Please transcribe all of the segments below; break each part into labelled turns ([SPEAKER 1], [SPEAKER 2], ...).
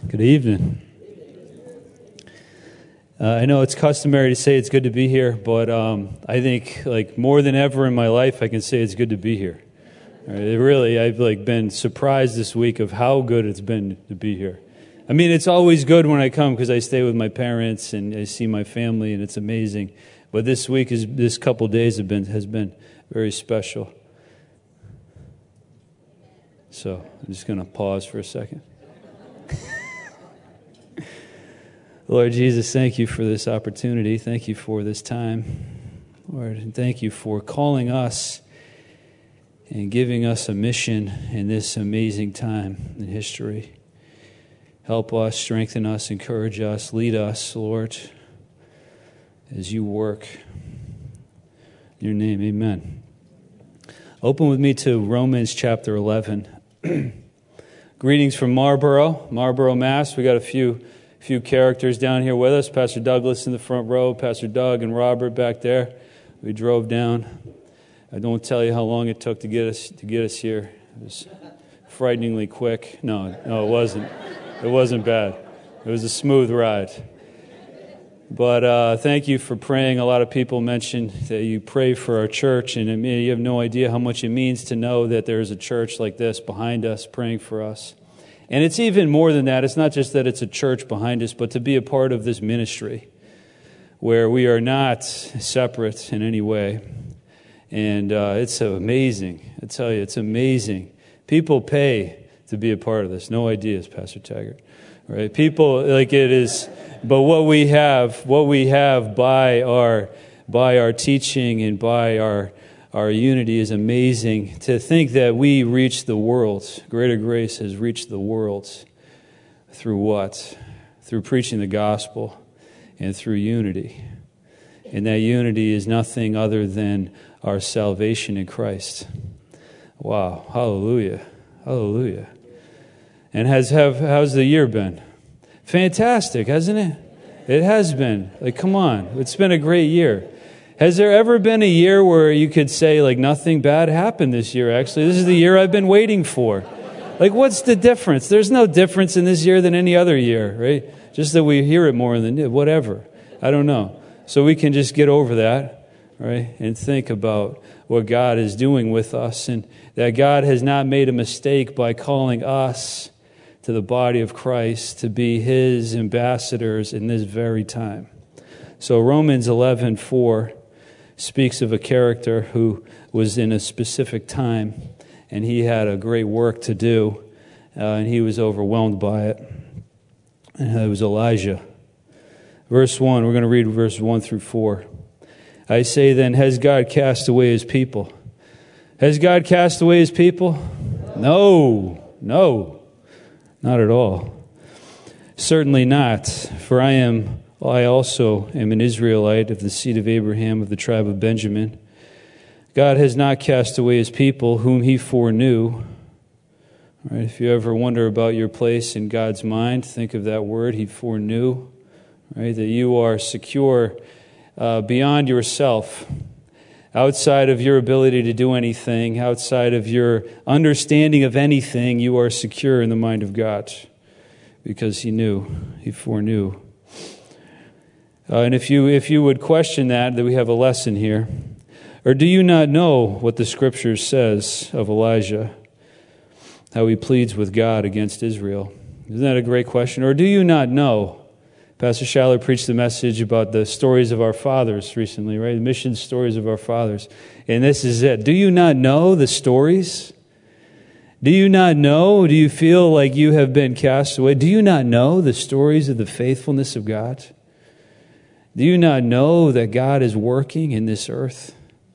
[SPEAKER 1] Good evening. I know it's customary to say it's good to be here, but I think like more than ever in my life, I can say it's good to be here. I've been surprised this week of how good it's been to be here. I mean, it's always good when I come because I stay with my parents and I see my family, and it's amazing. But this couple days has been very special. So I'm just going to pause for a second. Lord Jesus, thank you for this opportunity. Thank you for this time, Lord, and thank you for calling us and giving us a mission in this amazing time in history. Help us, strengthen us, encourage us, lead us, Lord, as you work. In your name, amen. Open with me to Romans chapter 11. Greetings from Marlborough, Mass. We got a few characters down here with us. Pastor Douglas in the front row, Pastor Doug and Robert back there. We drove down. I don't tell you how long it took to get us here. It was frighteningly quick. No, it wasn't. It wasn't bad. It was a smooth ride. But thank you for praying. A lot of people mentioned that you pray for our church, and you have no idea how much it means to know that there's a church like this behind us praying for us. And it's even more than that. It's not just that it's a church behind us, but to be a part of this ministry where we are not separate in any way. And it's amazing. I tell you, it's amazing. People pay to be a part of this. No ideas, Pastor Taggart. Right? People, like it is, but what we have by our teaching and by our unity is amazing. To think that we reach the world, Greater Grace has reached the world through what? Through preaching the gospel and through unity. And that unity is nothing other than our salvation in Christ. Wow, hallelujah, hallelujah. And how's the year been? Fantastic, hasn't it? It has been. Like, come on, it's been a great year. Has there ever been a year where you could say, like, nothing bad happened this year, actually? This is the year I've been waiting for. Like, what's the difference? There's no difference in this year than any other year, right? Just that we hear it more than whatever. I don't know. So we can just get over that, right? And think about what God is doing with us, and that God has not made a mistake by calling us to the body of Christ to be His ambassadors in this very time. So Romans 11:4 speaks of a character who was in a specific time, and he had a great work to do, and he was overwhelmed by it. And it was Elijah. Verse 1, we're going to read verse 1 through 4. I say then, has God cast away His people? Has God cast away His people? No, not at all. Certainly not, for I also am an Israelite of the seed of Abraham, of the tribe of Benjamin. God has not cast away His people, whom He foreknew. All right, if you ever wonder about your place in God's mind, think of that word, He foreknew. Right, that you are secure beyond yourself, outside of your ability to do anything, outside of your understanding of anything, you are secure in the mind of God, because He knew, He foreknew. And if you would question that we have a lesson here. Or do you not know what the Scripture says of Elijah, how he pleads with God against Israel? Isn't that a great question? Or do you not know? Pastor Schaller preached the message about the stories of our fathers recently, right? The mission stories of our fathers. And this is it. Do you not know the stories? Do you not know? Do you feel like you have been cast away? Do you not know the stories of the faithfulness of God? Do you not know that God is working in this earth?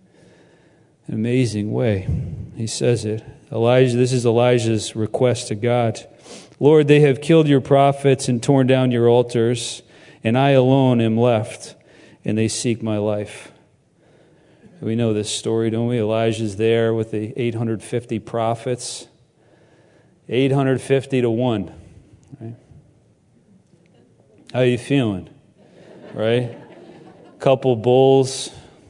[SPEAKER 1] An amazing way. He says it. This is Elijah's request to God. Lord, they have killed your prophets and torn down your altars, and I alone am left, and they seek my life. We know this story, don't we? Elijah's there with the 850 prophets. 850 to 1. Right? How are you feeling? Right? Couple bowls,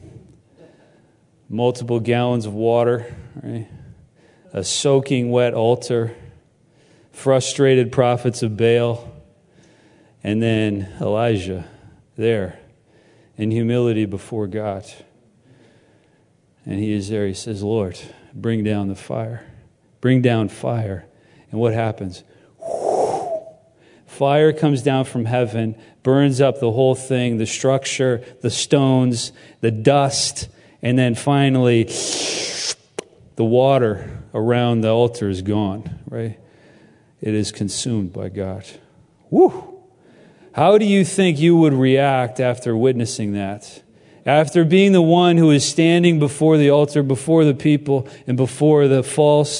[SPEAKER 1] multiple gallons of water, right? A soaking wet altar, frustrated prophets of Baal, And then Elijah there in humility before God. And he is there. He says, Lord, bring down the fire. Bring down fire. And what happens? Fire comes down from heaven, burns up the whole thing, the structure, the stones, the dust, and then finally the water around the altar is gone, right? It is consumed by God. Woo! How do you think you would react after witnessing that? After being the one who is standing before the altar, before the people, and before the false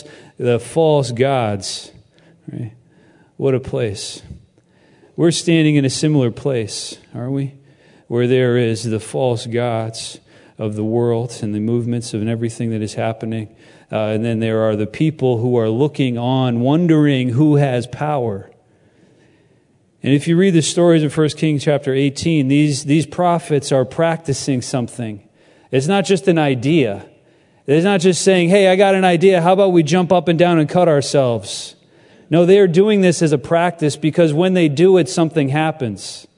[SPEAKER 1] gods, right? What a place. We're standing in a similar place, aren't we? Where there is the false gods of the world and the movements and everything that is happening. And then there are the people who are looking on, wondering who has power. And if you read the stories in 1 Kings chapter 18, these prophets are practicing something. It's not just an idea. It's not just saying, hey, I got an idea. How about we jump up and down and cut ourselves? No, they are doing this as a practice because when they do it, something happens.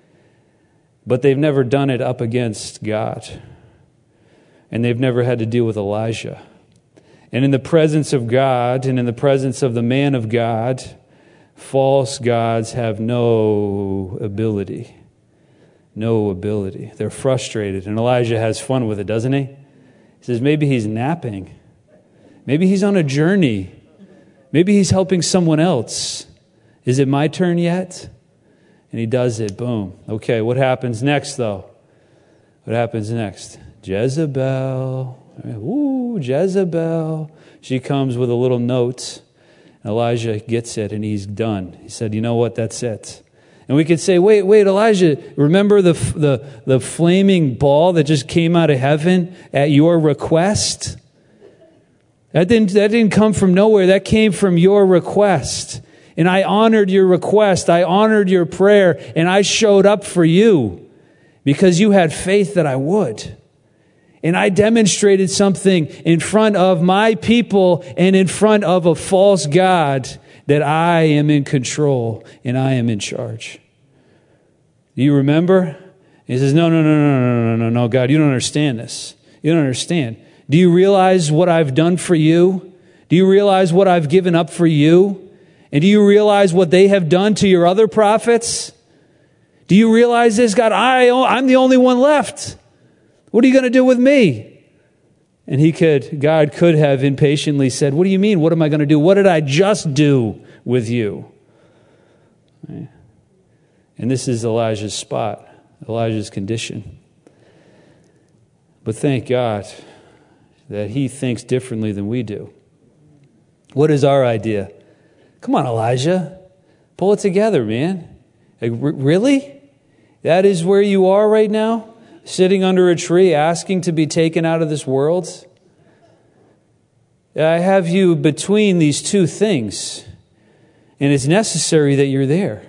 [SPEAKER 1] But they've never done it up against God. And they've never had to deal with Elijah. And in the presence of God and in the presence of the man of God, false gods have no ability. No ability. They're frustrated. And Elijah has fun with it, doesn't he? He says, maybe he's napping. Maybe he's on a journey. Maybe he's helping someone else. Is it my turn yet? And he does it. Boom. Okay, what happens next, though? What happens next? Jezebel. Ooh, Jezebel. She comes with a little note. Elijah gets it, and he's done. He said, you know what? That's it. And we could say, wait, Elijah, remember the flaming ball that just came out of heaven at your request? That didn't come from nowhere. That came from your request. And I honored your request. I honored your prayer. And I showed up for you because you had faith that I would. And I demonstrated something in front of my people and in front of a false God that I am in control and I am in charge. Do you remember? He says, no, God, you don't understand this. You don't understand. Do you realize what I've done for you? Do you realize what I've given up for you? And do you realize what they have done to your other prophets? Do you realize this? God, I'm the only one left. What are you going to do with me? And God could have impatiently said, what do you mean? What am I going to do? What did I just do with you? Right? And this is Elijah's spot, Elijah's condition. But thank God that he thinks differently than we do. What is our idea? Come on, Elijah. Pull it together, man. Like, really? That is where you are right now? Sitting under a tree asking to be taken out of this world? I have you between these two things. And it's necessary that you're there.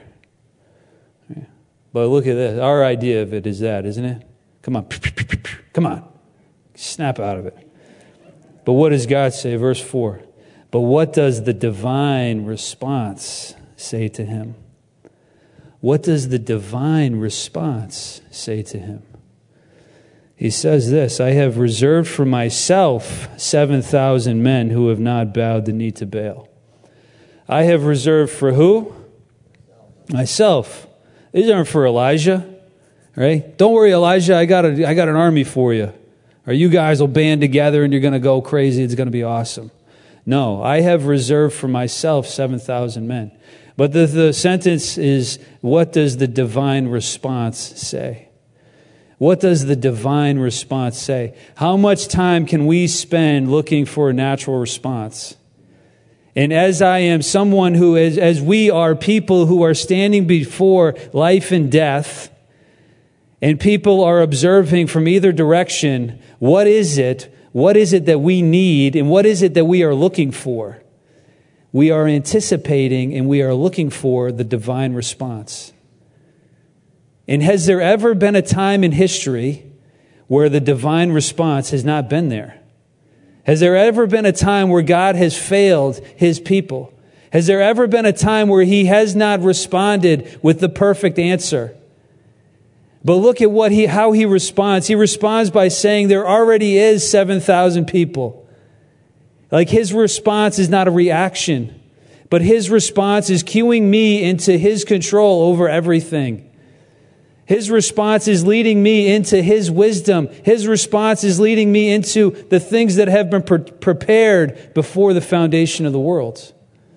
[SPEAKER 1] But look at this. Our idea of it is that, isn't it? Come on. Come on. Snap out of it. But what does God say? Verse 4. But what does the divine response say to him? What does the divine response say to him? He says this, I have reserved for myself 7,000 men who have not bowed the knee to Baal. I have reserved for who? Myself. These aren't for Elijah, right? Don't worry, Elijah, I got an army for you. Or you guys will band together and you're going to go crazy. It's going to be awesome. No, I have reserved for myself 7,000 men. But the sentence is, what does the divine response say? What does the divine response say? How much time can we spend looking for a natural response? And as I am someone who is, as we are people who are standing before life and death, and people are observing from either direction, what is it that we need, and what is it that we are looking for? We are anticipating and we are looking for the divine response. And has there ever been a time in history where the divine response has not been there? Has there ever been a time where God has failed his people? Has there ever been a time where he has not responded with the perfect answer? But look at how he responds. He responds by saying there already is 7,000 people. Like, his response is not a reaction, but his response is cueing me into his control over everything. His response is leading me into his wisdom. His response is leading me into the things that have been prepared before the foundation of the world.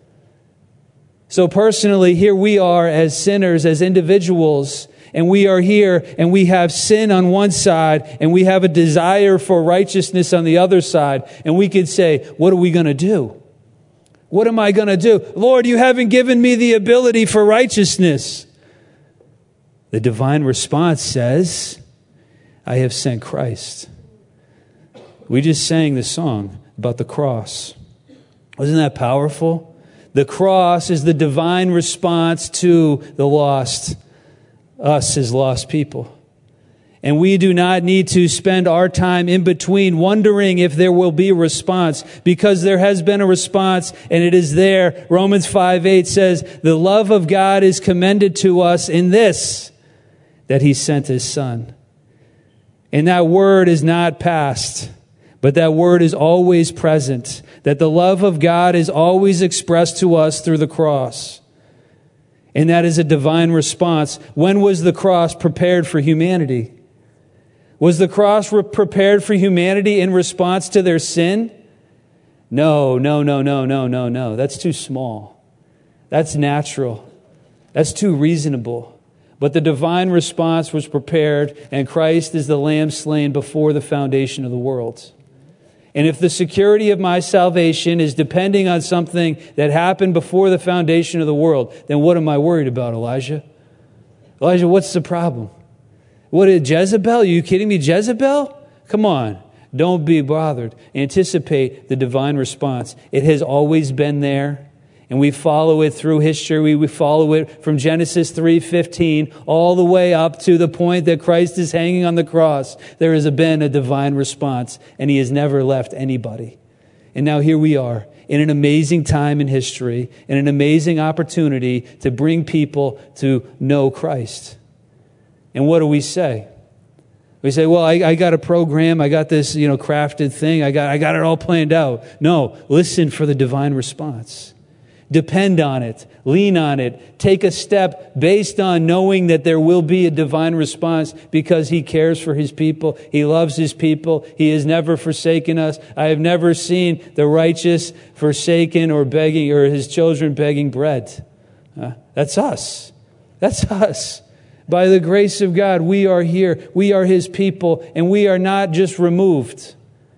[SPEAKER 1] So personally, here we are as sinners, as individuals, and we are here and we have sin on one side and we have a desire for righteousness on the other side. And we could say, what are we going to do? What am I going to do? Lord, you haven't given me the ability for righteousness. The divine response says, I have sent Christ. We just sang the song about the cross. Wasn't that powerful? The cross is the divine response to the lost, us as lost people. And we do not need to spend our time in between wondering if there will be a response, because there has been a response and it is there. Romans 5:8 says, the love of God is commended to us in this, that he sent his Son. And that word is not past, but that word is always present. That the love of God is always expressed to us through the cross. And that is a divine response. When was the cross prepared for humanity? Was the cross prepared for humanity in response to their sin? No. That's too small. That's natural. That's too reasonable. But the divine response was prepared, and Christ is the Lamb slain before the foundation of the world. And if the security of my salvation is depending on something that happened before the foundation of the world, then what am I worried about, Elijah? Elijah, what's the problem? What is Jezebel? Are you kidding me? Jezebel? Come on. Don't be bothered. Anticipate the divine response. It has always been there. And we follow it through history. We follow it from Genesis 3:15 all the way up to the point that Christ is hanging on the cross. There has been a divine response, and he has never left anybody. And now here we are in an amazing time in history, and an amazing opportunity to bring people to know Christ. And what do we say? We say, well, I got a program. I got this, crafted thing. I got it all planned out. No, listen for the divine response. Depend on it. Lean on it. Take a step based on knowing that there will be a divine response, because he cares for his people. He loves his people. He has never forsaken us. I have never seen the righteous forsaken or begging, or his children begging bread. That's us. That's us. By the grace of God, we are here. We are his people, and we are not just removed.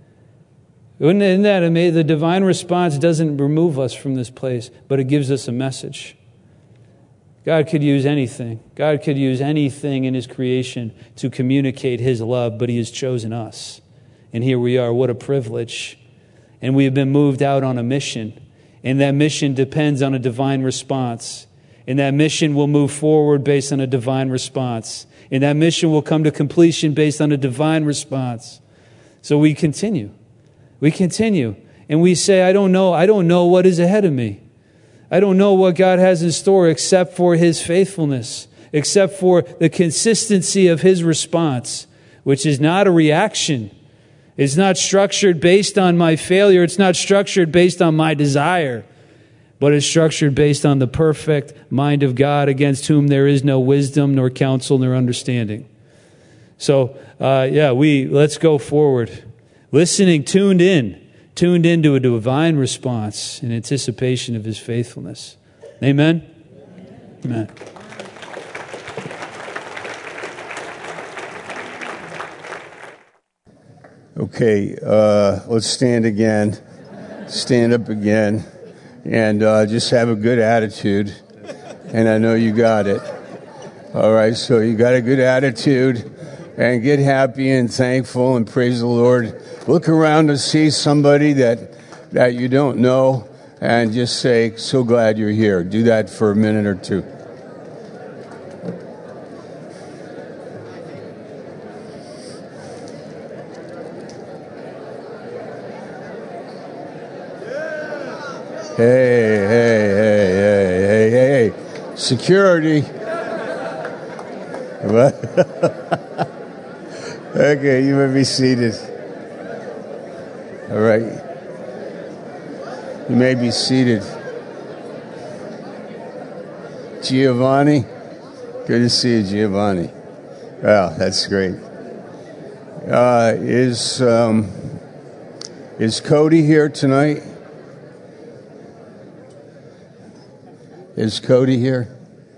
[SPEAKER 1] Isn't that amazing? The divine response doesn't remove us from this place, but it gives us a message. God could use anything. God could use anything in his creation to communicate his love, but he has chosen us. And here we are. What a privilege. And we have been moved out on a mission. And that mission depends on a divine response. And that mission will move forward based on a divine response. And that mission will come to completion based on a divine response. So we continue. We continue. And we say, I don't know what is ahead of me. I don't know what God has in store except for his faithfulness, except for the consistency of his response, which is not a reaction. It's not structured based on my failure. It's not structured based on my desire, but it's structured based on the perfect mind of God, against whom there is no wisdom, nor counsel, nor understanding. So, let's go forward. Listening, tuned into a divine response in anticipation of his faithfulness. Amen? Amen.
[SPEAKER 2] Okay, let's stand again. Stand up again. And just have a good attitude. And I know you got it. All right, so you got a good attitude. And get happy and thankful and praise the Lord. Look around to see somebody that you don't know and just say, so glad you're here. Do that for a minute or two. Hey. Security. What? Okay, you may be seated. All right. You may be seated. Giovanni? Good to see you, Giovanni. Wow, that's great. Is Cody here tonight? Is Cody here?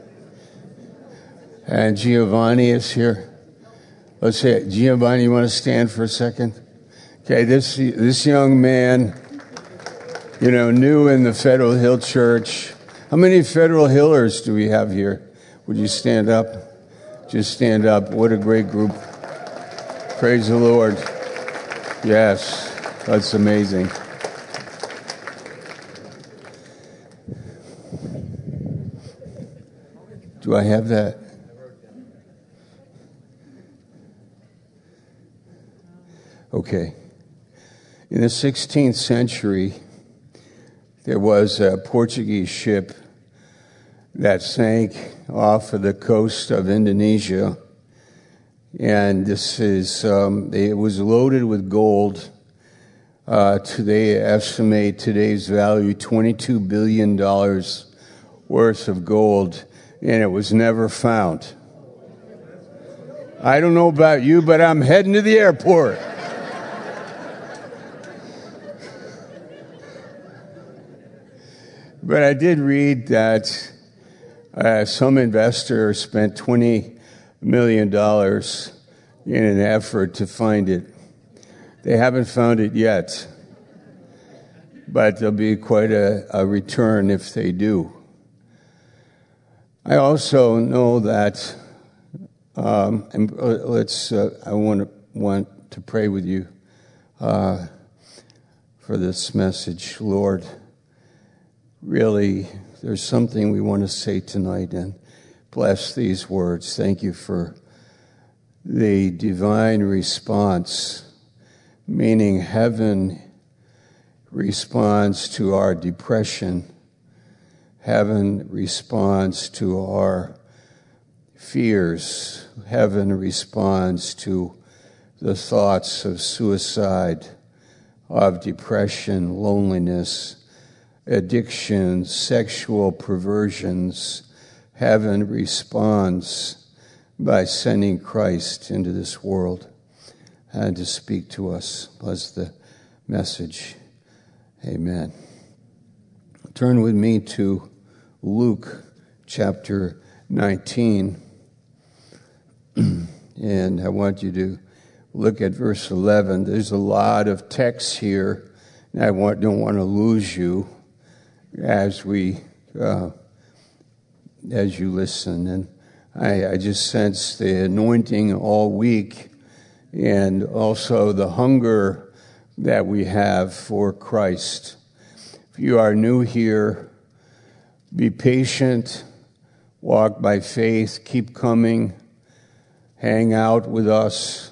[SPEAKER 2] And Giovanni is here. Let's say it. Giovanni, you want to stand for a second? Okay, this young man, new in the Federal Hill Church. How many Federal Hillers do we have here? Would you stand up? Just stand up. What a great group. Praise the Lord. Yes, that's amazing. Do I have that? Okay. In the 16th century, there was a Portuguese ship that sank off of the coast of Indonesia. And it was loaded with gold. They estimate today's value $22 billion worth of gold. And it was never found. I don't know about you, but I'm heading to the airport. But I did read that some investor spent $20 million in an effort to find it. They haven't found it yet, but there'll be quite a return if they do. I also know that I want to pray with you for this message, Lord. Really, there's something we want to say tonight, and bless these words. Thank you for the divine response, meaning heaven responds to our depression. Heaven responds to our fears. Heaven responds to the thoughts of suicide, of depression, loneliness, addictions, sexual perversions. Heaven responds by sending Christ into this world and to speak to us. Bless the message. Amen. Turn with me to Luke chapter 19. And I want you to look at verse 11. There's a lot of text here, and I don't want to lose you as you listen. And I just sense the anointing all week, and also the hunger that we have for Christ. If you are new here, be patient, walk by faith, keep coming, hang out with us,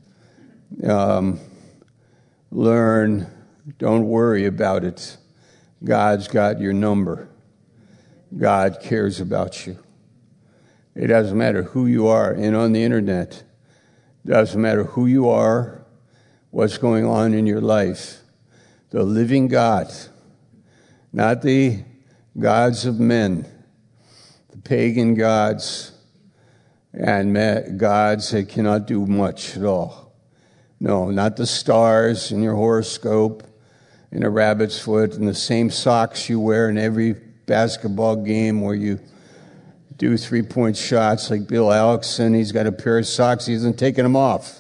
[SPEAKER 2] learn, don't worry about it. God's got your number. God cares about you. It doesn't matter who you are, and on the internet, it doesn't matter who you are, what's going on in your life. The living God, not the gods of men, the pagan gods, and gods that cannot do much at all. No, not the stars in your horoscope, in a rabbit's foot, and the same socks you wear in every basketball game where you do 3-point shots like Bill Alexson. He's got a pair of socks, he hasn't taken them off.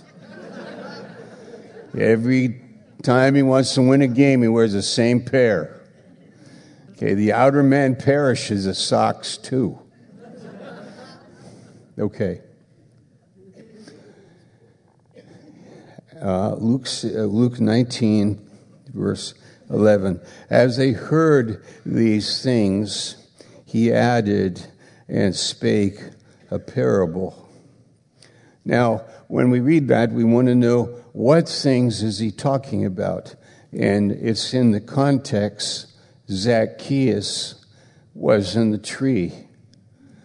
[SPEAKER 2] Every time he wants to win a game, he wears the same pair. Okay, the outer man perishes of socks too. Okay. Luke 19, verse 11. As they heard these things, he added and spake a parable. Now, when we read that, we want to know what things is he talking about. And it's in the context, Zacchaeus was in the tree.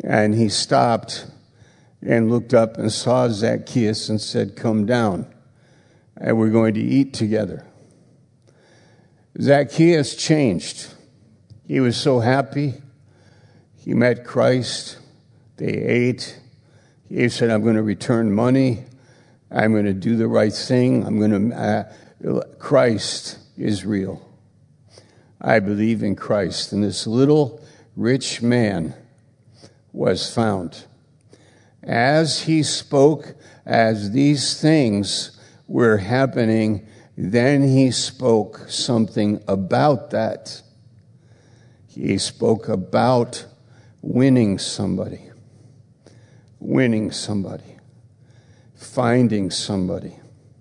[SPEAKER 2] And he stopped and looked up and saw Zacchaeus and said, "Come down, and we're going to eat together." Zacchaeus changed. He was so happy. He met Christ. They ate. He said, "I'm going to return money. I'm going to do the right thing. Christ is real. I believe in Christ." And this little rich man was found. As he spoke, as these things were happening, then he spoke something about that. He spoke about winning somebody, finding somebody.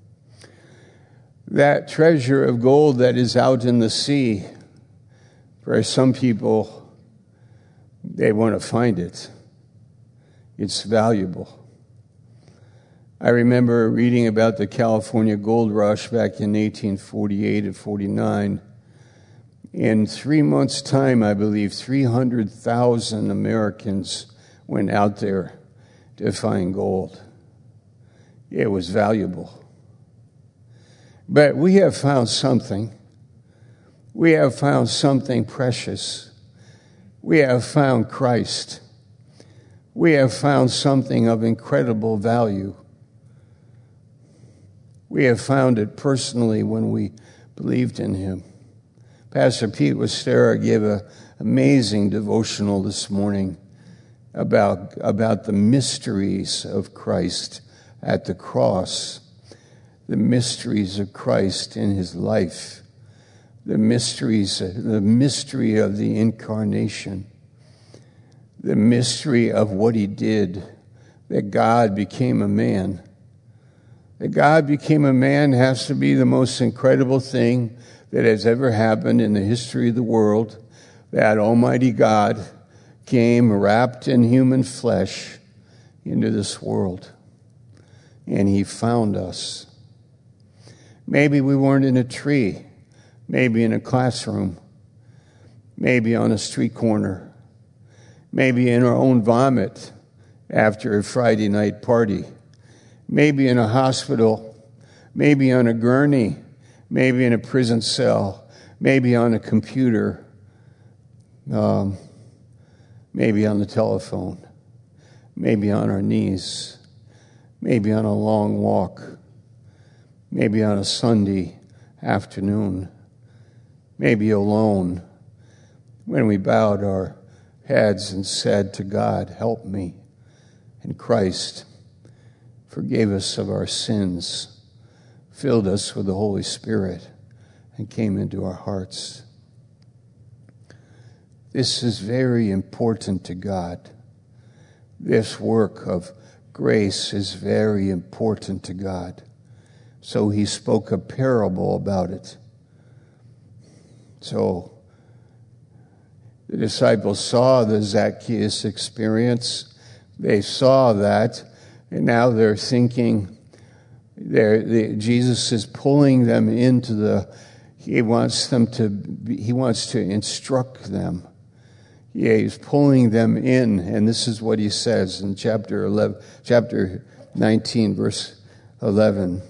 [SPEAKER 2] That treasure of gold that is out in the sea, for some people, they want to find it. It's valuable. I remember reading about the California gold rush back in 1848 and 49. In 3 months' time, I believe, 300,000 Americans went out there to find gold. It was valuable. But we have found something. We have found something precious. We have found Christ. We have found something of incredible value. We have found it personally when we believed in him. Pastor Pete Westera gave an amazing devotional this morning about the mysteries of Christ at the cross, the mysteries of Christ in his life, the mystery of the incarnation, the mystery of what he did, that God became a man. That God became a man has to be the most incredible thing that has ever happened in the history of the world, that Almighty God came wrapped in human flesh into this world, and he found us. Maybe we weren't in a tree, maybe in a classroom, maybe on a street corner, maybe in our own vomit after a Friday night party, maybe in a hospital, maybe on a gurney, maybe in a prison cell, maybe on a computer, maybe on the telephone, maybe on our knees, maybe on a long walk, maybe on a Sunday afternoon, maybe alone, when we bowed our heads and said to God, "Help me." And Christ forgave us of our sins, filled us with the Holy Spirit, and came into our hearts. This is very important to God. This work of grace is very important to God. So he spoke a parable about it. So the disciples saw the Zacchaeus experience. They saw that, and now they're thinking, Jesus is pulling them into he wants to instruct them. Yeah, he's pulling them in, and this is what he says in chapter 19, verse 11.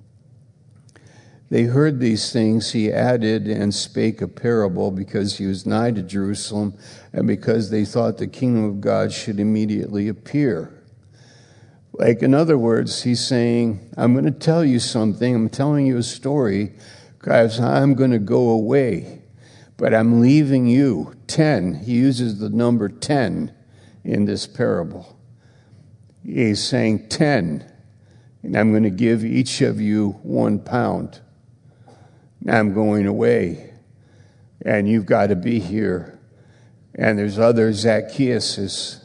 [SPEAKER 2] They heard these things, he added and spake a parable, because he was nigh to Jerusalem, and because they thought the kingdom of God should immediately appear. Like, in other words, he's saying, I'm going to tell you something. I'm telling you a story because I'm going to go away, but I'm leaving you 10. He uses the number 10 in this parable. He's saying 10, and I'm going to give each of you 1 pound. Now I'm going away, and you've got to be here. And there's other Zacchaeuses.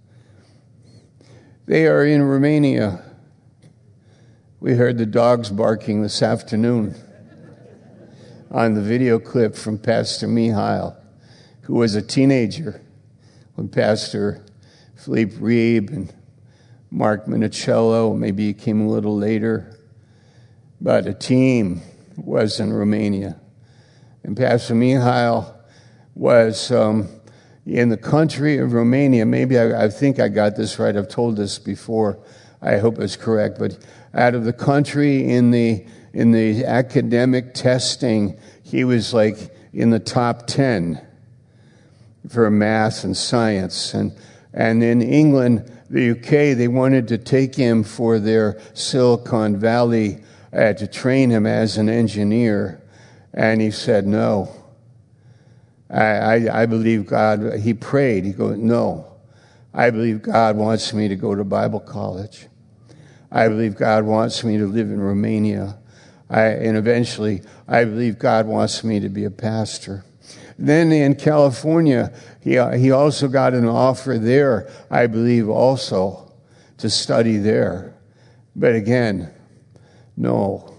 [SPEAKER 2] They are in Romania. We heard the dogs barking this afternoon on the video clip from Pastor Mihail, who was a teenager when Pastor Philippe Reeb and Mark Minicello, maybe he came a little later, but a team was in Romania. And Pastor Mihail was in the country of Romania, maybe I think I got this right, I've told this before, I hope it's correct, but out of the country in the academic testing, he was like in the top 10 for math and science. And in England, the UK, they wanted to take him for their Silicon Valley to train him as an engineer. And he said, no. I believe God. He prayed. He goes, no. I believe God wants me to go to Bible college. I believe God wants me to live in Romania. And eventually, I believe God wants me to be a pastor. Then in California, he also got an offer there, I believe also, to study there. But again, no.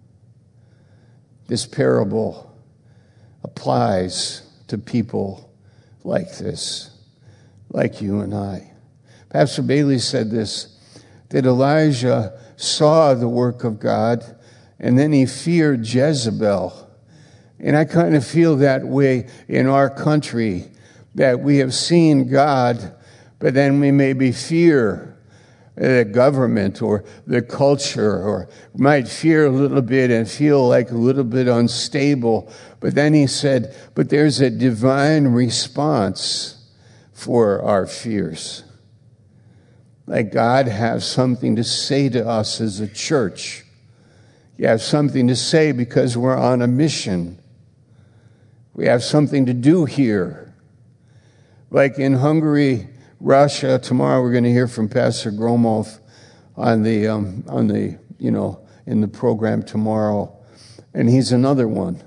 [SPEAKER 2] This parable applies to people like this, like you and I. Pastor Bailey said this, that Elijah saw the work of God, and then he feared Jezebel. And I kind of feel that way in our country, that we have seen God, but then we maybe fear the government or the culture, or might fear a little bit and feel like a little bit unstable. But then he said, but there's a divine response for our fears. Like God has something to say to us as a church. You have something to say because we're on a mission. We have something to do here. Like in Hungary, Russia, tomorrow we're going to hear from Pastor Gromov on the in the program tomorrow. And he's another one.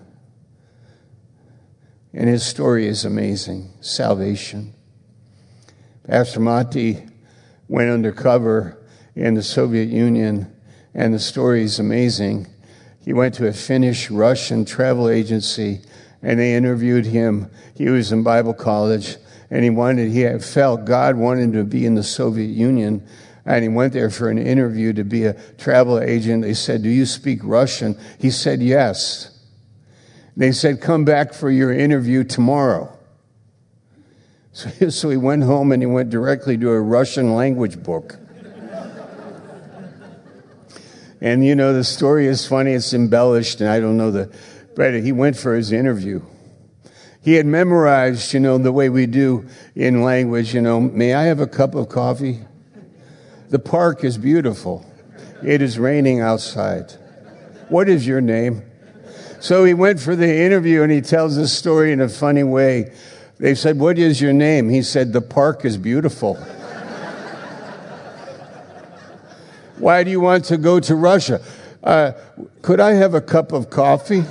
[SPEAKER 2] And his story is amazing. Salvation. Pastor Matti went undercover in the Soviet Union, and the story is amazing. He went to a Finnish-Russian travel agency, and they interviewed him. He was in Bible college, and he had felt God wanted him to be in the Soviet Union, and he went there for an interview to be a travel agent. They said, do you speak Russian? He said, yes. They said, come back for your interview tomorrow. So he went home and he went directly to a Russian language book. And the story is funny, it's embellished, and I don't know but he went for his interview. He had memorized, the way we do in language, may I have a cup of coffee? The park is beautiful. It is raining outside. What is your name? So he went for the interview, and he tells this story in a funny way. They said, what is your name? He said, the park is beautiful. Why do you want to go to Russia? Could I have a cup of coffee?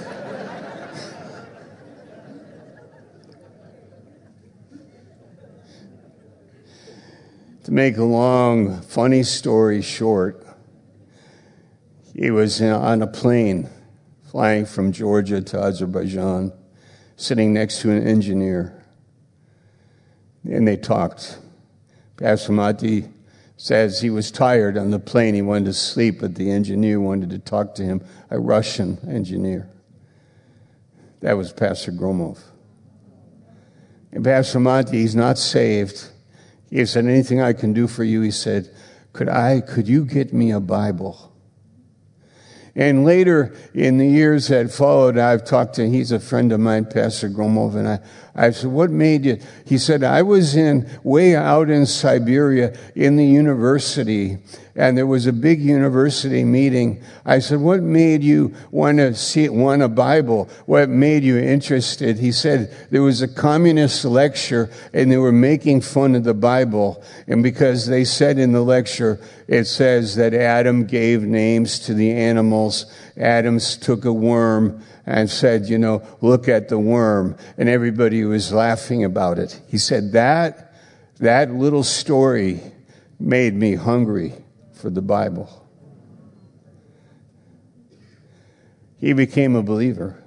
[SPEAKER 2] To make a long, funny story short, he was on a plane flying from Georgia to Azerbaijan, sitting next to an engineer. And they talked. Pastor Matti says he was tired on the plane. He wanted to sleep, but the engineer wanted to talk to him, a Russian engineer. That was Pastor Gromov. And Pastor Matti, he's not saved. He said, anything I can do for you? He said, could you get me a Bible? And later, in the years that followed, I've talked to, he's a friend of mine, Pastor Gromov, and I said, what made you? He said, I was way out in Siberia in the university, and there was a big university meeting. I said, what made you want a Bible? What made you interested? He said, there was a communist lecture, and they were making fun of the Bible, and because they said in the lecture, it says that Adam gave names to the animals. Adam took a worm and said, look at the worm. And everybody was laughing about it. He said, that little story made me hungry for the Bible. He became a believer.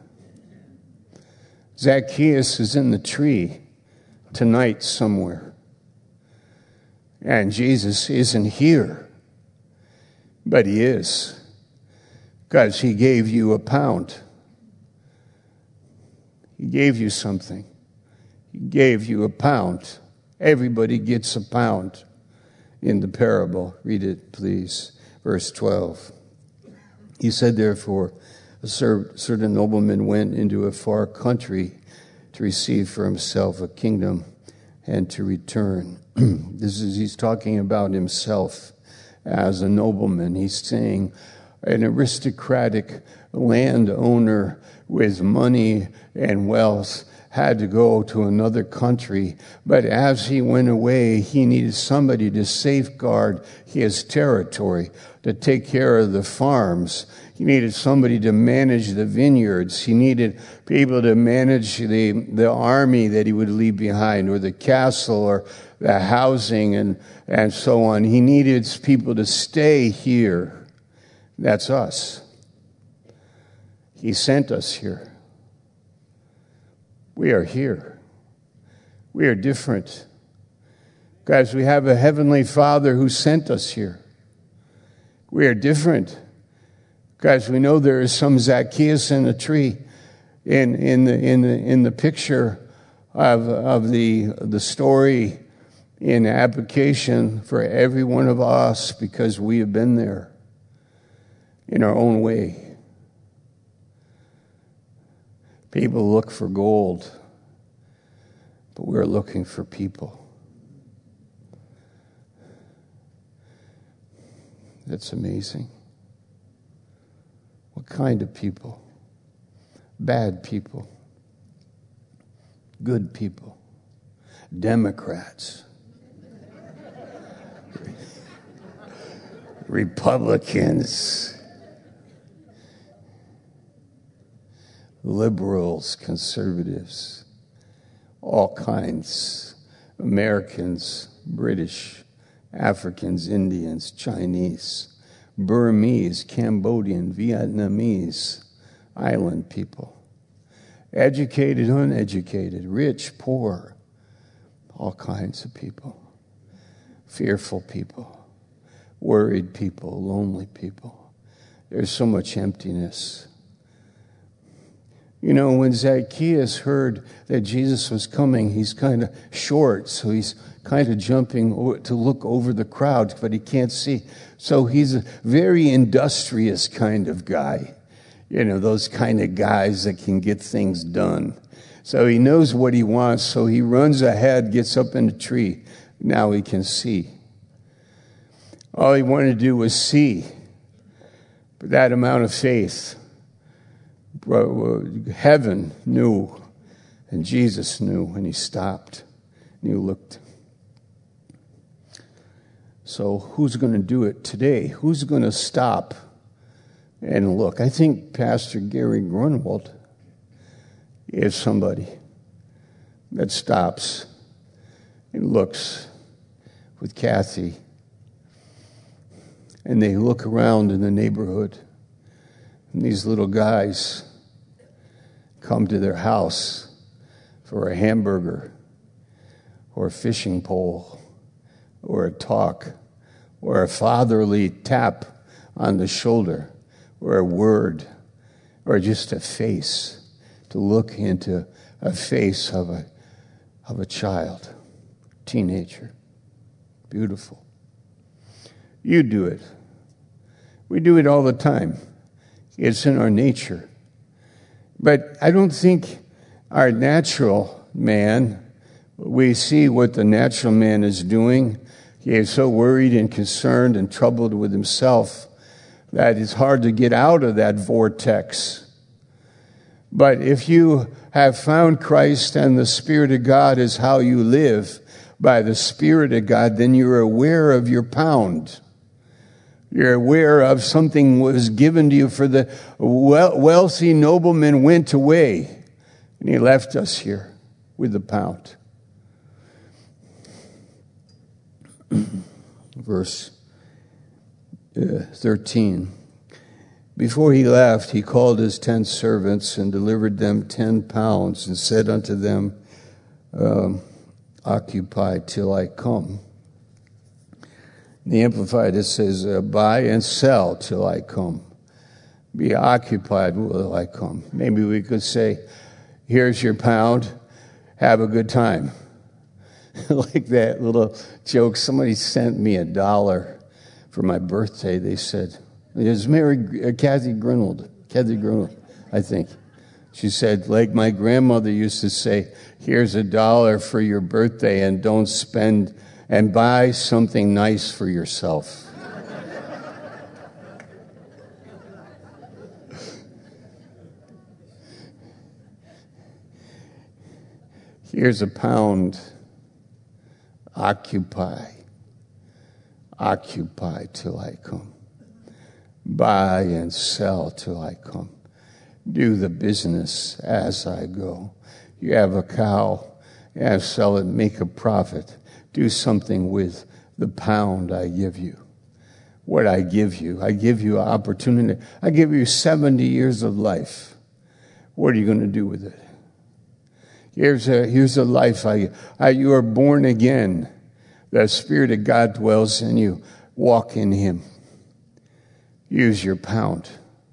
[SPEAKER 2] Zacchaeus is in the tree tonight somewhere. And Jesus isn't here. But he is. Because he gave you £1. He gave you something. He gave you a pound. Everybody gets a pound in the parable. Read it, please. Verse 12. He said, therefore, a certain nobleman went into a far country to receive for himself a kingdom and to return. He's talking about himself as a nobleman. He's saying an aristocratic landowner with money and wealth had to go to another country, but as he went away, he needed somebody to safeguard his territory, to take care of the farms. He needed somebody to manage the vineyards. He needed people to manage the army that he would leave behind, or the castle, or the housing, and so on. He needed people to stay here. That's us. He sent us here. We are here. We are different. Guys, we have a heavenly Father who sent us here. We are different. Guys, we know there is some Zacchaeus in a tree in the picture of the story in application for every one of us, because we have been there in our own way. People look for gold, but we're looking for people. That's amazing. What kind of people? Bad people. Good people. Democrats. Republicans. Liberals, conservatives, all kinds. Americans, British, Africans, Indians, Chinese, Burmese, Cambodian, Vietnamese, island people. Educated, uneducated, rich, poor, all kinds of people. Fearful people, worried people, lonely people. There's so much emptiness. You know, when Zacchaeus heard that Jesus was coming, he's kind of short, so he's kind of jumping to look over the crowd, but he can't see. So he's a very industrious kind of guy. You know, those kind of guys that can get things done. So he knows what he wants, so he runs ahead, gets up in a tree. Now he can see. All he wanted to do was see. But that amount of faith, heaven knew, and Jesus knew, and he stopped, and he looked. So who's going to do it today? Who's going to stop and look? I think Pastor Gary Grunwald is somebody that stops and looks with Kathy, and they look around in the neighborhood, and these little guys come to their house for a hamburger or a fishing pole or a talk or a fatherly tap on the shoulder or a word or just a face, to look into a face of a child, teenager. Beautiful. You do it. We do it all the time. It's in our nature. But I don't think our natural man, we see what the natural man is doing. He is so worried and concerned and troubled with himself that it's hard to get out of that vortex. But if you have found Christ and the Spirit of God is how you live by the Spirit of God, then you're aware of your pound. You're aware of something was given to you. For the wealthy nobleman went away, and he left us here with the pound. Verse 13. Before he left, he called his 10 servants and delivered them 10 pounds and said unto them, occupy till I come. The Amplified, it says, buy and sell till I come. Be occupied till I come. Maybe we could say, here's your pound. have a good time. Like that little joke. Somebody sent me $1 for my birthday. They said, it was Kathy Grinold, I think. She said, like my grandmother used to say, here's $1 for your birthday and don't spend and buy something nice for yourself. Here's £1. Occupy till I come. Buy and sell till I come. Do the business as I go. You have a cow, sell it, make a profit. Do something with the £1 I give you. What I give you an opportunity. I give you 70 years of life. What are you going to do with it? Here's a life. You are born again. The Spirit of God dwells in you. Walk in Him. Use your £1.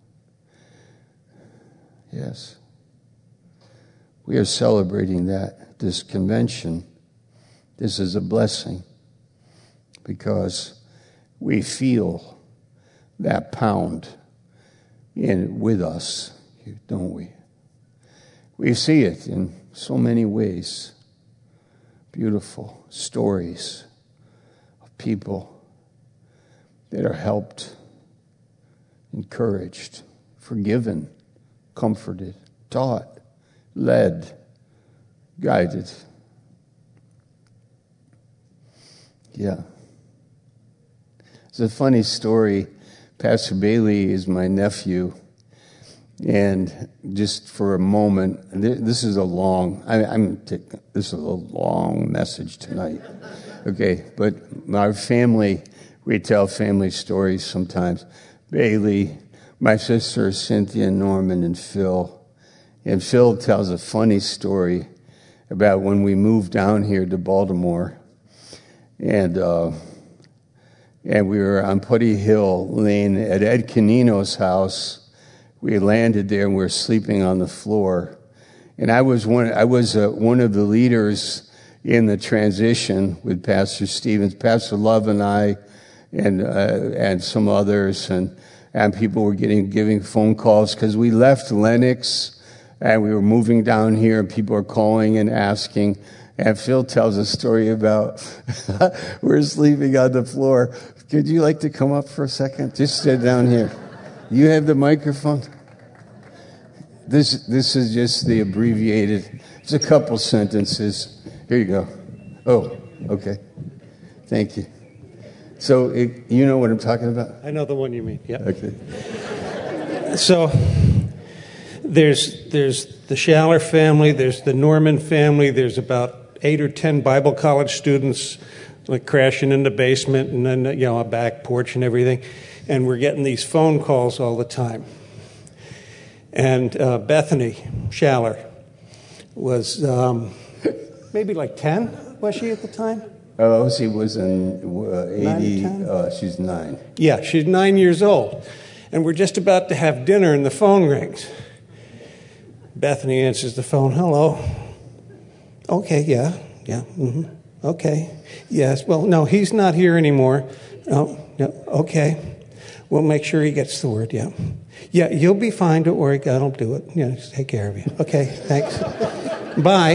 [SPEAKER 2] Yes. We are celebrating that, this convention. This is a blessing because we feel that £1 with us, don't we? We see it in so many ways. Beautiful stories of people that are helped, encouraged, forgiven, comforted, taught, led, guided. Yeah. It's a funny story. Pastor Bailey is my nephew. And just for a moment, this is a long message tonight. Okay, but our family, we tell family stories sometimes. Bailey, my sisters, Cynthia, Norman, and Phil. And Phil tells a funny story about when we moved down here to Baltimore. And we were on Putty Hill Lane at Ed Canino's house. We landed there and we were sleeping on the floor. And I was one of the leaders in the transition with Pastor Stevens, Pastor Love and I, and some others, and people were giving phone calls because we left Lenox and we were moving down here and people were calling and asking. And Phil tells a story about we're sleeping on the floor. Could you like to come up for a second? Just sit down here. You have the microphone? This is just the abbreviated. It's a couple sentences. Here you go. Oh, okay. Thank you. So you know what I'm talking about?
[SPEAKER 3] I know the one you mean. Yeah.
[SPEAKER 2] Okay.
[SPEAKER 3] So there's the Schaller family. There's the Norman family. There's about 8 or 10 Bible college students like crashing in the basement and then a back porch and everything. And we're getting these phone calls all the time. And Bethany Schaller was maybe like 10, was she at the time?
[SPEAKER 2] Oh, she was in 80. She's 9.
[SPEAKER 3] Yeah, she's 9 years old. And we're just about to have dinner and the phone rings. Bethany answers the phone. Hello. Okay, yeah, mm-hmm. Okay, yes. Well, no, he's not here anymore. No, okay. We'll make sure he gets the word, yeah. Yeah, you'll be fine. Don't worry. God will do it. Just take care of you. Okay, thanks. Bye.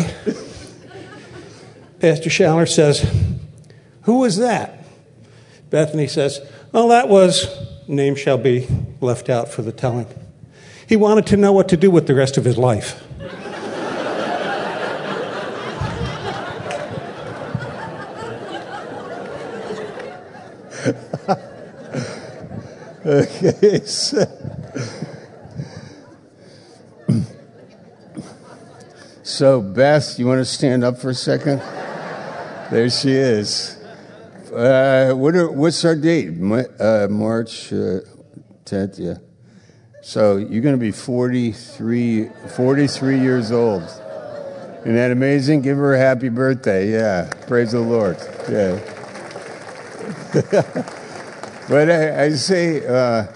[SPEAKER 3] Pastor Schaller says, who was that? Bethany says, well, that was, name shall be left out for the telling. He wanted to know what to do with the rest of his life.
[SPEAKER 2] Okay. So, Beth, you want to stand up for a second? There she is. What's our date? March 10th, yeah. So you're going to be 43 years old. Isn't that amazing? Give her a happy birthday. Yeah. Praise the Lord. Yeah. But I say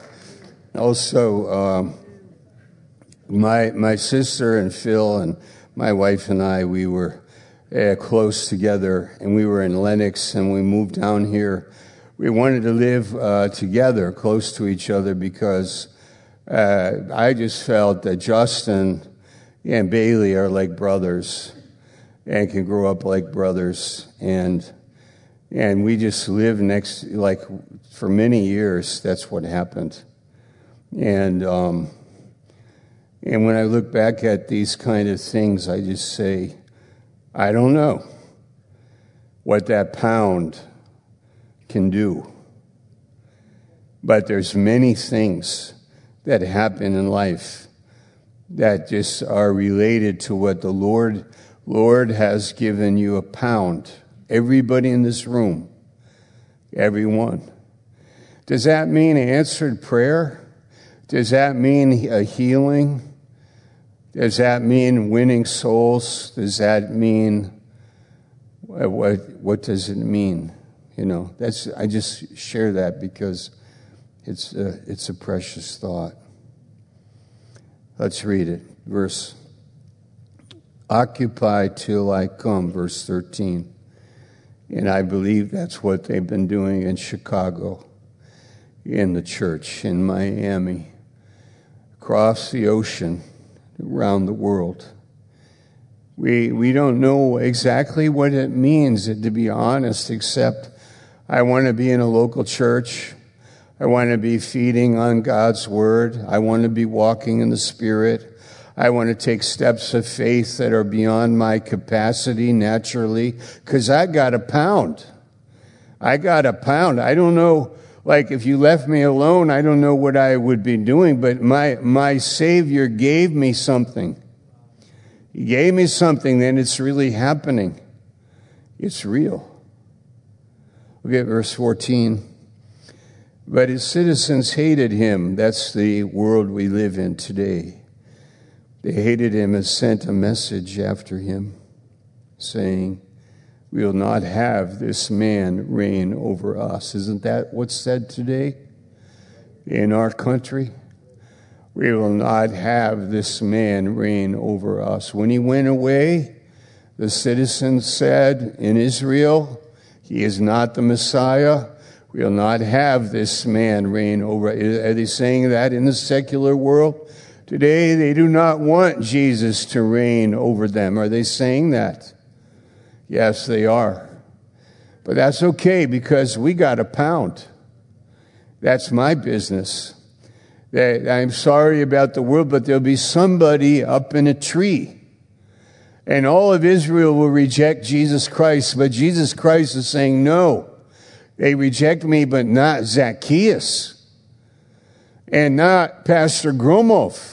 [SPEAKER 2] also my sister and Phil and my wife and I, we were close together, and we were in Lenox, and we moved down here. We wanted to live together, close to each other, because I just felt that Justin and Bailey are like brothers and can grow up like brothers, and we just lived next, like, for many years. That's what happened. And when I look back at these kind of things, I just say, I don't know what that pound can do. But there's many things that happen in life that just are related to what the Lord has given you a pound. Everybody in this room, everyone. Does that mean answered prayer? Does that mean a healing? Does that mean winning souls? Does that mean, what does it mean? You know, I just share that because it's a precious thought. Let's read it. Verse, occupy till I come, verse 13. And I believe that's what they've been doing in Chicago, in the church, in Miami, across the ocean, around the world. We don't know exactly what it means, to be honest, except I want to be in a local church. I want to be feeding on God's word. I want to be walking in the Spirit. I want to take steps of faith that are beyond my capacity naturally, because I got a pound. I don't know, like, if you left me alone, I don't know what I would be doing, but my Savior gave me something. He gave me something, and it's really happening. It's real. Look at verse 14. But his citizens hated him. That's the world we live in today. They hated him and sent a message after him, saying, we will not have this man reign over us. Isn't that what's said today in our country? We will not have this man reign over us. When he went away, the citizens said in Israel, he is not the Messiah. We will not have this man reign over us. Are they saying that in the secular world? Today, they do not want Jesus to reign over them. Are they saying that? Yes, they are. But that's okay, because we got a pound. That's my business. I'm sorry about the world, but there'll be somebody up in a tree. And all of Israel will reject Jesus Christ. But Jesus Christ is saying, no, they reject me, but not Zacchaeus. And not Pastor Gromov.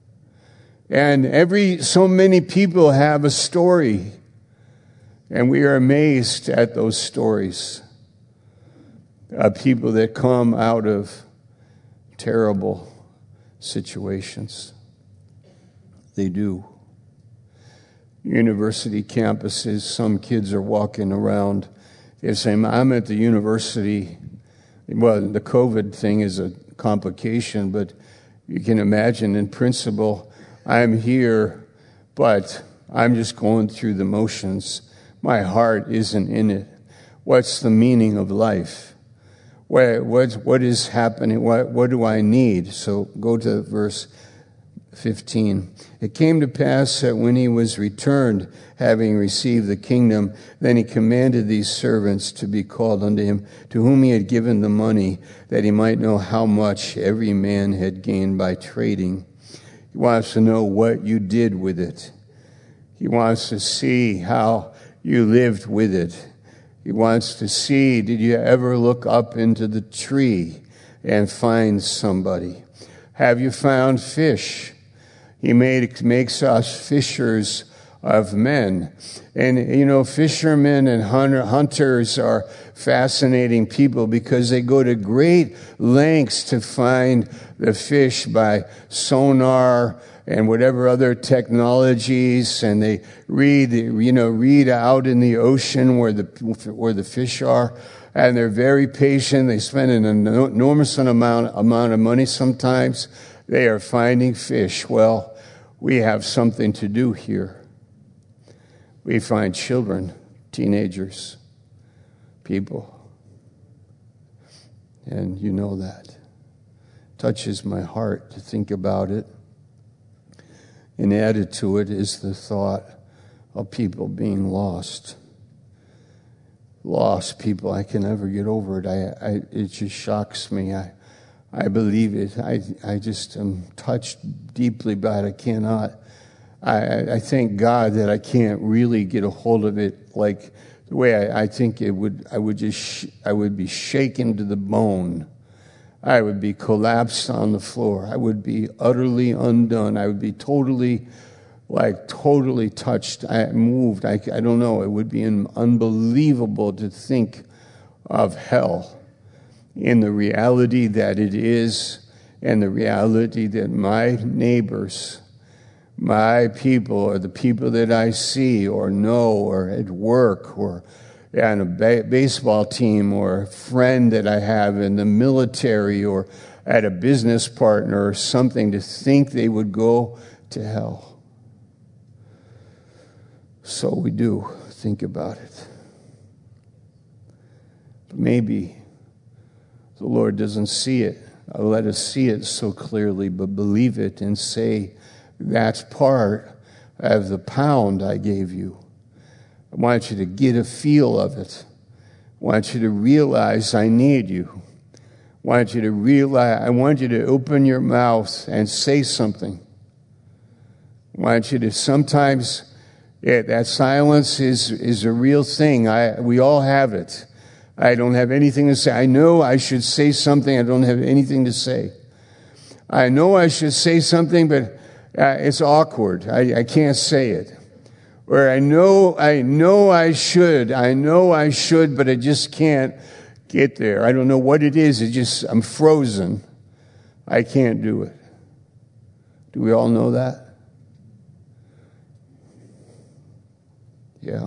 [SPEAKER 2] And so many people have a story. And we are amazed at those stories of people that come out of terrible situations. They do. University campuses, some kids are walking around. They're saying, I'm at the university. Well, the COVID thing is a complication, but you can imagine in principle, I'm here, but I'm just going through the motions. My heart isn't in it. What's the meaning of life? What is happening? What do I need? So go to verse 15. It came to pass that when he was returned, having received the kingdom, then he commanded these servants to be called unto him, to whom he had given the money, that he might know how much every man had gained by trading. He wants to know what you did with it. He wants to see how you lived with it. He wants to see, did you ever look up into the tree and find somebody? Have you found fish? He makes us fishers of men. And, fishermen and hunters are fascinating people because they go to great lengths to find the fish by sonar and whatever other technologies, and they read out in the ocean where the fish are, and they're very patient. They spend an enormous amount of money sometimes. They are finding fish. Well, we have something to do here. We find children, teenagers, people. And you know that. Touches my heart to think about it. And added to it is the thought of people being lost. Lost people. I can never get over it. It just shocks me. I believe it. I just am touched deeply by it. I cannot. I thank God that I can't really get a hold of it like the way I think it would. I would be shaken to the bone. I would be collapsed on the floor. I would be utterly undone. I would be totally touched. Moved. I don't know. It would be unbelievable to think of hell in the reality that it is, and the reality that my neighbors, my people, or the people that I see or know or at work or on a baseball team or a friend that I have in the military or at a business partner or something, to think they would go to hell. So we do think about it. But maybe the Lord doesn't see it. Let us see it so clearly, but believe it and say, that's part of the pound I gave you. I want you to get a feel of it. I want you to realize I need you. I want you to open your mouth and say something. I want you to sometimes, that silence is a real thing. We all have it. I don't have anything to say. I know I should say something. I don't have anything to say. I know I should say something, but it's awkward. I can't say it. Or I know I should, but I just can't get there. I don't know what it is. I'm frozen. I can't do it. Do we all know that? Yeah.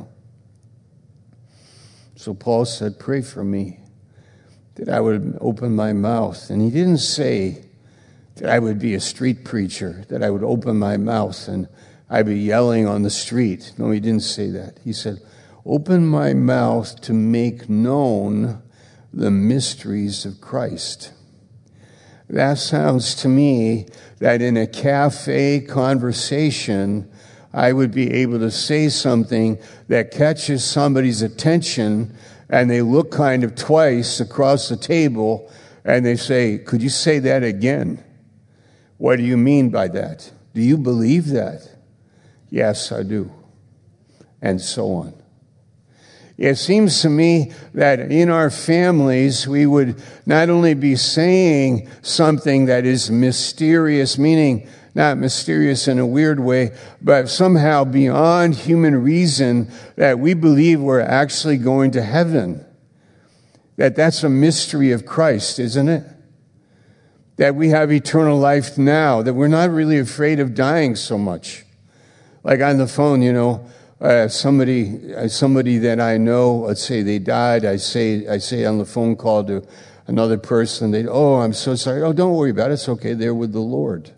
[SPEAKER 2] So Paul said, pray for me that I would open my mouth. And he didn't say that I would be a street preacher, that I would open my mouth and I'd be yelling on the street. No, he didn't say that. He said, open my mouth to make known the mysteries of Christ. That sounds to me that in a cafe conversation, I would be able to say something that catches somebody's attention, and they look kind of twice across the table, and they say, could you say that again? What do you mean by that? Do you believe that? Yes, I do. And so on. It seems to me that in our families, we would not only be saying something that is mysterious, meaning not mysterious in a weird way, but somehow beyond human reason, that we believe we're actually going to heaven. That's a mystery of Christ, isn't it? That we have eternal life now, that we're not really afraid of dying so much. Like on the phone, somebody that I know, let's say they died, I say on the phone call to another person, I'm so sorry. Oh, don't worry about it. It's okay. They're with the Lord.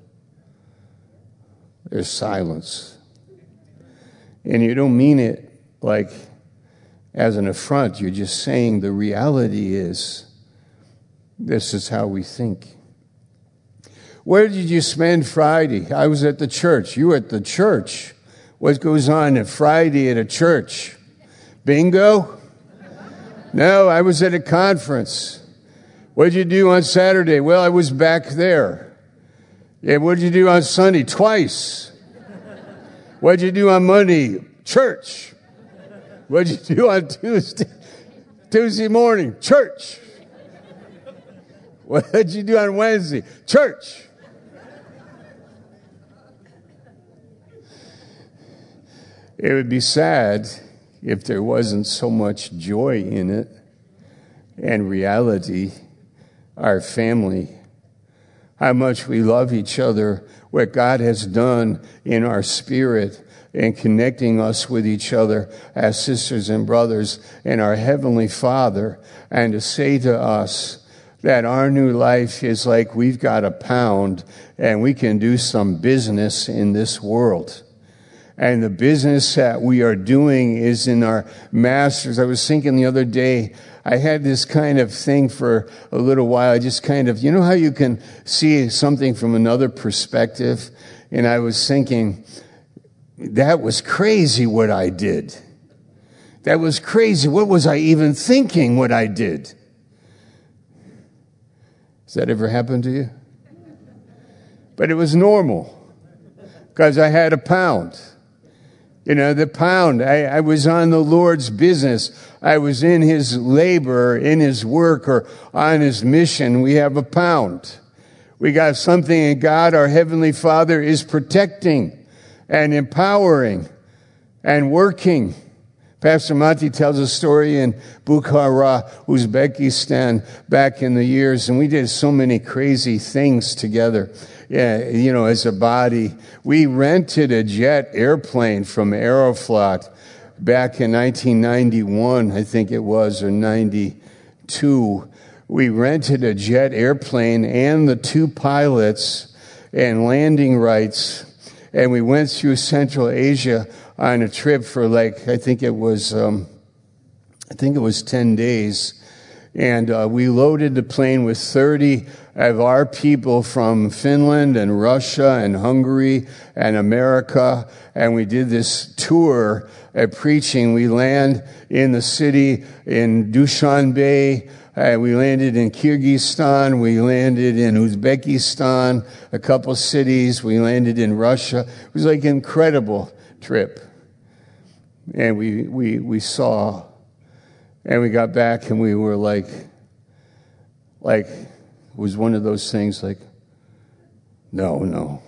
[SPEAKER 2] There's silence. And you don't mean it like as an affront. You're just saying the reality is this is how we think. Where did you spend Friday? I was at the church. You were at the church. What goes on at Friday at a church? Bingo? No, I was at a conference. What did you do on Saturday? Well, I was back there. Yeah, what did you do on Sunday? Twice. What did you do on Monday? Church. What did you do on Tuesday? Tuesday morning? Church. What did you do on Wednesday? Church. It would be sad if there wasn't so much joy in it and reality, our family, how much we love each other, what God has done in our spirit and connecting us with each other as sisters and brothers and our Heavenly Father, and to say to us that our new life is like we've got a pound and we can do some business in this world. And the business that we are doing is in our masters. I was thinking the other day, I had this kind of thing for a little while. I just kind of, you know how you can see something from another perspective? And I was thinking, that was crazy what I did. That was crazy. What was I even thinking what I did? Has that ever happened to you? But it was normal because I had a pound. You know, the pound. I was on the Lord's business. I was in His labor, in His work, or on His mission. We have a pound. We got something in God our Heavenly Father is protecting and empowering and working. Pastor Monty tells a story in Bukhara, Uzbekistan, back in the years, and we did so many crazy things together. Yeah, you know, as a body. We rented a jet airplane from Aeroflot back in 1991, I think it was, or 92. We rented a jet airplane and the two pilots and landing rights, and we went through Central Asia on a trip for I think it was 10 days. And we loaded the plane with 30 of our people from Finland and Russia and Hungary and America. And we did this tour at preaching. We land in the city in Dushanbe. We landed in Kyrgyzstan. We landed in Uzbekistan, a couple cities. We landed in Russia. It was like an incredible trip. And we saw, and we got back and we were like it was one of those things like, no,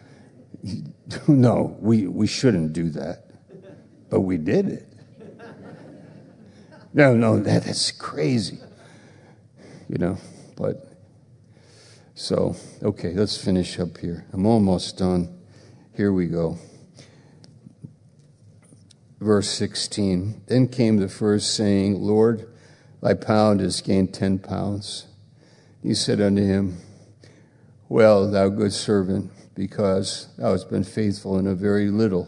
[SPEAKER 2] we shouldn't do that. But we did it. No, that's crazy. You know, but, so, okay, let's finish up here. I'm almost done. Here we go. Verse 16, then came the first saying, Lord, thy pound is gained 10 pounds. He said unto him, well, thou good servant, because thou hast been faithful in a very little.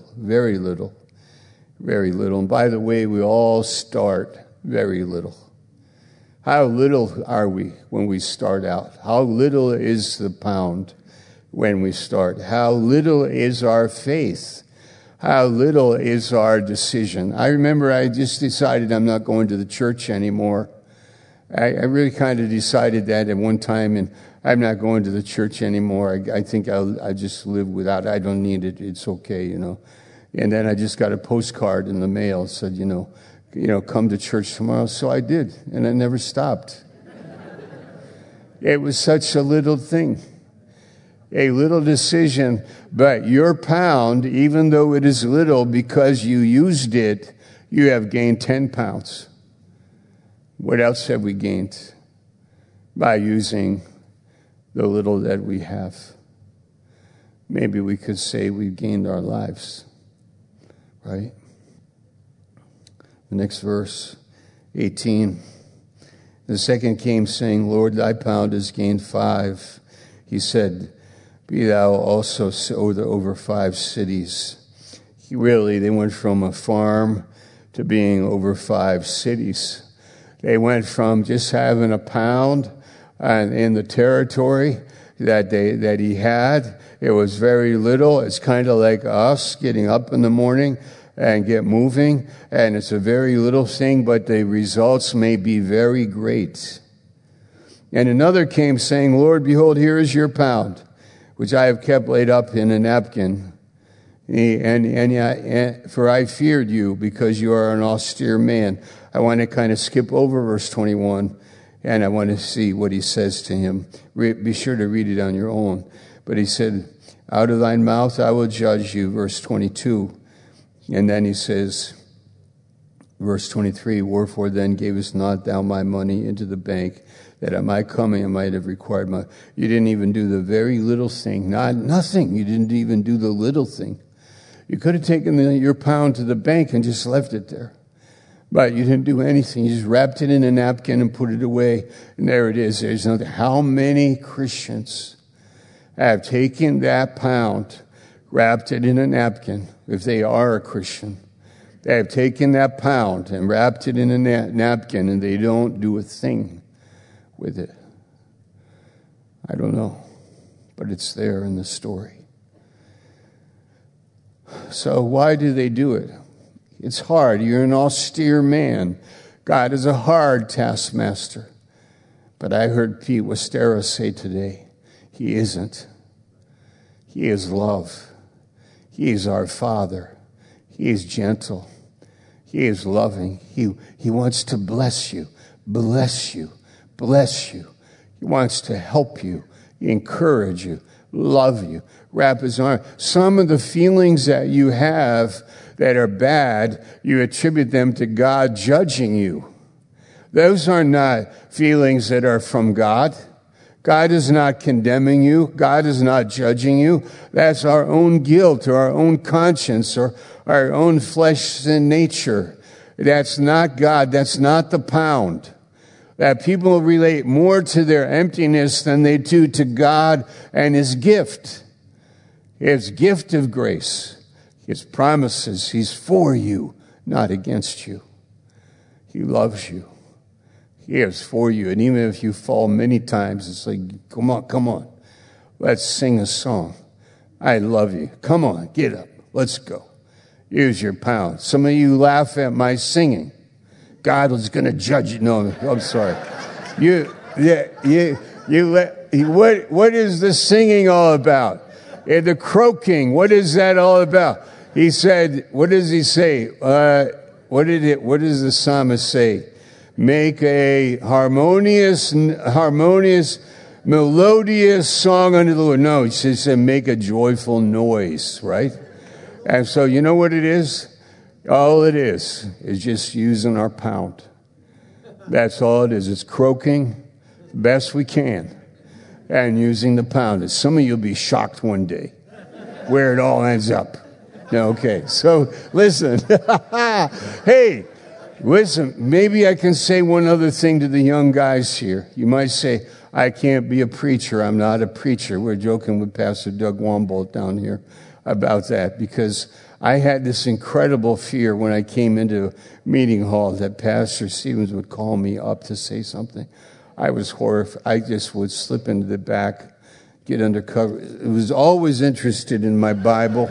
[SPEAKER 2] And by the way, we all start very little. How little are we when we start out? How little is the pound when we start? How little is our faith? How little is our decision? I remember I just decided I'm not going to the church anymore. I really kind of decided that at one time, and I'm not going to the church anymore. I think I just live without it. I don't need it. It's okay, you know. And then I just got a postcard in the mail that said, you know, come to church tomorrow. So I did, and I never stopped. It was such a little thing. A little decision, but your pound, even though it is little, because you used it, you have gained 10 pounds. What else have we gained? By using the little that we have. Maybe we could say we've gained our lives, right? The next verse, 18. The second came saying, Lord, thy pound is gained 5. He said, be thou also over 5 cities. Really, they went from a farm to being over 5 cities. They went from just having a pound in the territory that he had. It was very little. It's kind of like us getting up in the morning and get moving. And it's a very little thing, but the results may be very great. And another came saying, Lord, behold, here is your pound, which I have kept laid up in a napkin. And for I feared you, because you are an austere man. I want to kind of skip over verse 21, and I want to see what he says to him. Be sure to read it on your own. But he said, out of thine mouth I will judge you, verse 22. And then he says, verse 23, wherefore then gavest not thou my money into the bank, that at my coming I might have required my... You didn't even do the very little thing. Nothing. You didn't even do the little thing. You could have taken your pound to the bank and just left it there. But you didn't do anything. You just wrapped it in a napkin and put it away. And there it is. There's nothing. How many Christians have taken that pound, wrapped it in a napkin, if they are a Christian. They have taken that pound and wrapped it in a napkin, and they don't do a thing with it. I don't know, but it's there in the story. So why do they do it? It's hard. You're an austere man. God is a hard taskmaster. But I heard Pete Westeros say today, he isn't. He is love. He is our Father. He is gentle. He is loving. He wants to bless you, bless you, bless you. He wants to help you, encourage you, love you, wrap his arm. Some of the feelings that you have that are bad, you attribute them to God judging you. Those are not feelings that are from God. God is not condemning you. God is not judging you. That's our own guilt or our own conscience or our own flesh and nature. That's not God. That's not the pound. That people relate more to their emptiness than they do to God and his gift. His gift of grace. His promises. He's for you, not against you. He loves you. He is for you. And even if you fall many times, it's like, come on. Let's sing a song. I love you. Come on, get up. Let's go. Use your pound. Some of you laugh at my singing. God was going to judge you. No, I'm sorry. What is the singing all about? The croaking, what is that all about? He said, what does he say? What does the psalmist say? Make a harmonious, melodious song unto the Lord. No, he said make a joyful noise, right? And so you know what it is? All it is just using our pound. That's all it is. It's croaking the best we can and using the pound. Some of you will be shocked one day where it all ends up. No, okay, so listen. Hey, listen, maybe I can say one other thing to the young guys here. You might say, I can't be a preacher. I'm not a preacher. We're joking with Pastor Doug Wombolt down here about that because I had this incredible fear when I came into meeting hall that Pastor Stevens would call me up to say something. I was horrified. I just would slip into the back, get under cover. I was always interested in my Bible.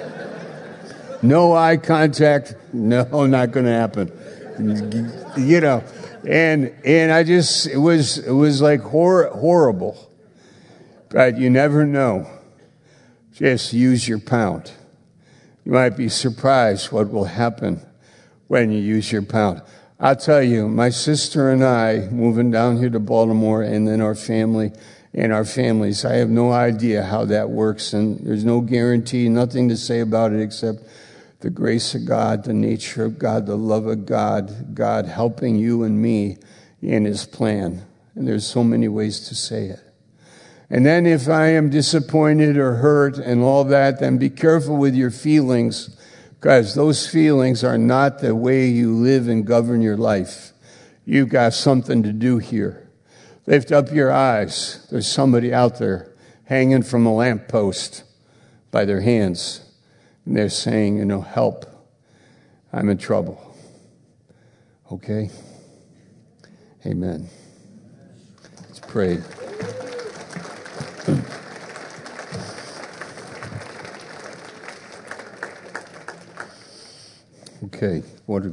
[SPEAKER 2] No eye contact. No, not going to happen. You know, and I just, it was like horrible. But you never know. Just use your pound. You might be surprised what will happen when you use your pound. I'll tell you, my sister and I, moving down here to Baltimore, and then our family and our families, I have no idea how that works, and there's no guarantee, nothing to say about it except the grace of God, the nature of God, the love of God, God helping you and me in his plan. And there's so many ways to say it. And then if I am disappointed or hurt and all that, then be careful with your feelings, because those feelings are not the way you live and govern your life. You've got something to do here. Lift up your eyes. There's somebody out there hanging from a lamppost by their hands. And they're saying, help. I'm in trouble. Okay? Amen. Let's pray. Okay, what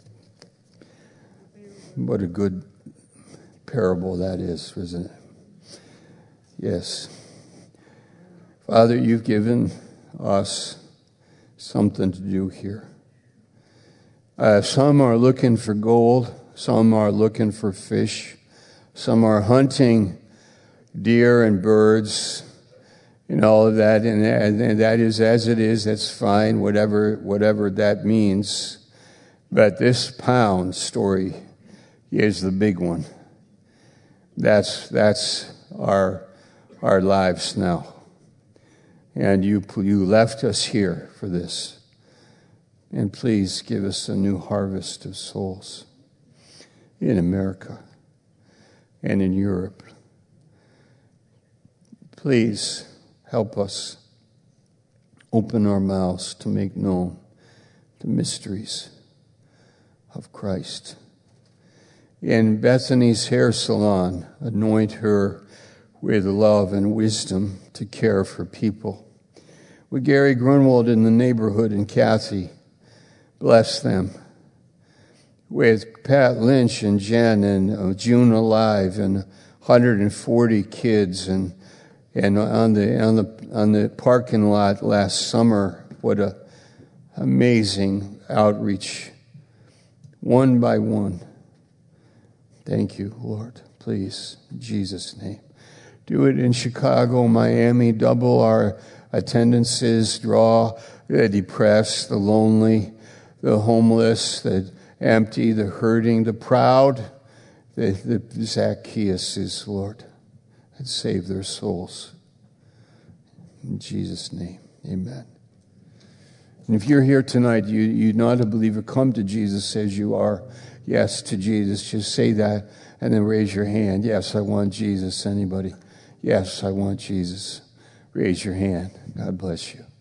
[SPEAKER 2] a good parable that is, isn't it? Yes. Father, you've given us something to do here. Some are looking for gold. Some are looking for fish. Some are hunting deer and birds and all of that. And that is as it is. That's fine, whatever that means. But this pound story is the big one. That's our lives now. And you left us here for this. And please give us a new harvest of souls in America and in Europe. Please help us open our mouths to make known the mysteries of Christ. In Bethany's hair salon, anoint her with love and wisdom to care for people. With Gary Grunwald in the neighborhood and Kathy, bless them. With Pat Lynch and Jen and June Alive and 140 kids and on the parking lot last summer, what a amazing outreach, one by one. Thank you, Lord. Please, in Jesus' name. Do it in Chicago, Miami. Double our attendances. Draw the depressed, the lonely, the homeless, the empty, the hurting, the proud, the Zacchaeuses, Lord, and save their souls. In Jesus' name, amen. And if you're here tonight, you're not a believer, come to Jesus as you are. Yes to Jesus. Just say that and then raise your hand. Yes, I want Jesus. Anybody? Yes, I want Jesus. Raise your hand. God bless you.